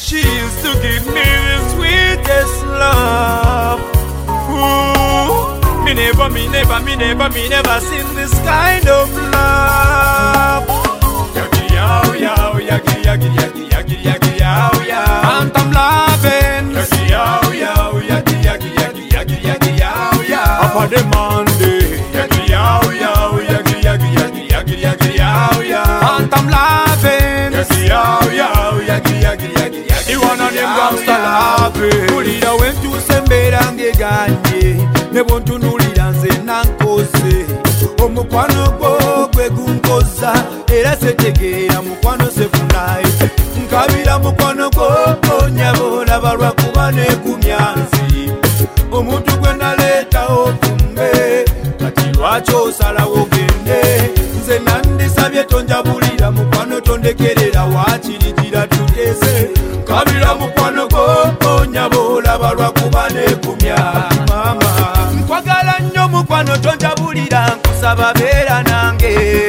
She used to give me the sweetest love. Ooh, me never seen this kind of love. Yagi yow yow, yagi yagi yagi yagi yagi yow yow. And I'm loving. Yagi yow yow, yagi yagi yagi yagi yagi yow yow. Up on the Monday. Yagi yow yow, yagi yagi yagi yagi yagi yow yow. And I'm loving. Yagi yow yow, yagi yagi yagi yagi. The one on them gangsta laughing. Ulida went to Semberange Ganye. Ne want nulira nze nankose. Omukwano gwo gwe gunkoza. Era setegeera mukwano sefunayo. Nkabira mukwano gwo nyabola balwa kuba negumya nsi. Omuntu gwe naleeta otumbe. Kati lwaki osalawo gende. Nze nandisabye tonjabulira mukwano tondekerera wakirijira tutese. Nkabira mukwano gwo nyabola balwa kuba negumya mama. Nkwagala nnyo mukwano tonjabulira nkusaba beera nange.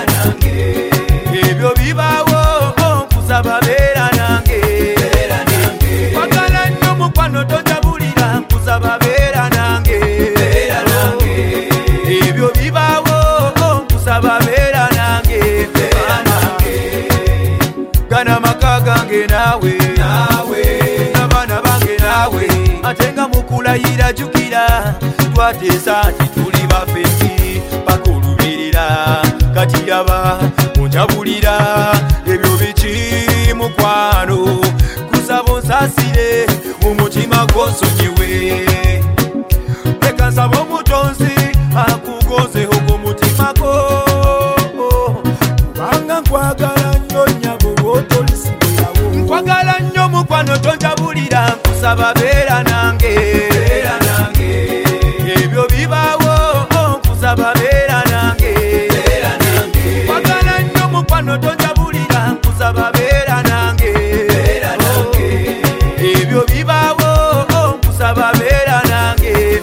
Ebyo bibaawo nkusaba beera nange. Nkwagala nnyo mukwano tonjabulira nkusaba beera nange. Ebyo bibaawo nkusaba beera nange. Gana maka gange naawe n'abaana bange naawe. Ate nga mukulayira jjukira twateesa nti tuli bafengi paka olubeerera. Kati yaba onjabulira ebyo biki mukwano. Kusaba onsaasire omutima gw'onsonyiwe. Leka nsaba omutonzi akugonzeho gw'omutima gwo. Kubanga nkwagala nnyo nnyabo bw'otolisibirawo. Nkwagala nnyo mukwano tonjabulira nkusaba beera nange. Ebyo bibaawo nkusaba beera nange. Nkwagala nnyo mukwano tonjabulira nkusaba beera nange. Ebyo bibaawo nkusaba beera nange.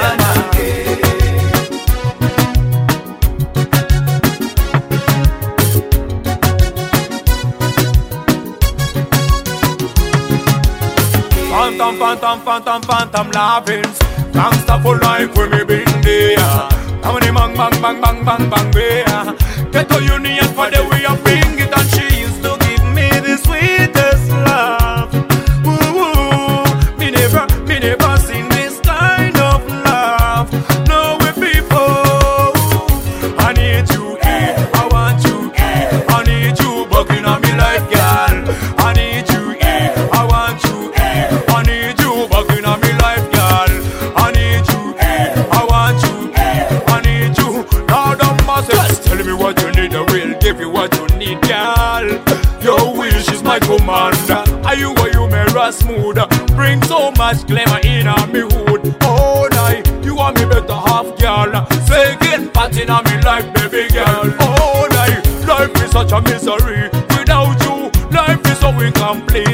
Phantom lovins. Gangsta for life when me been there. How many bang there. Get to union for the way I bring it. And she used to give me the sweetest love. Ooh, me never seen this kind of love. No way before. I need you, I want you, I need you, bugging on me life, girl. I need you, I want you, I need you, bugging on me life, girl. I need you, I want you, I need you. Lord of mercy, just tell me what you need, I will give you what you need, girl. Your wish is my command. Are you me smooth? Bring so much glamour in on me hood. Oh, night, you want me better half, girl. Say again, parting on me life, baby girl. Oh, night, life is such a misery. Without you, life is so incomplete.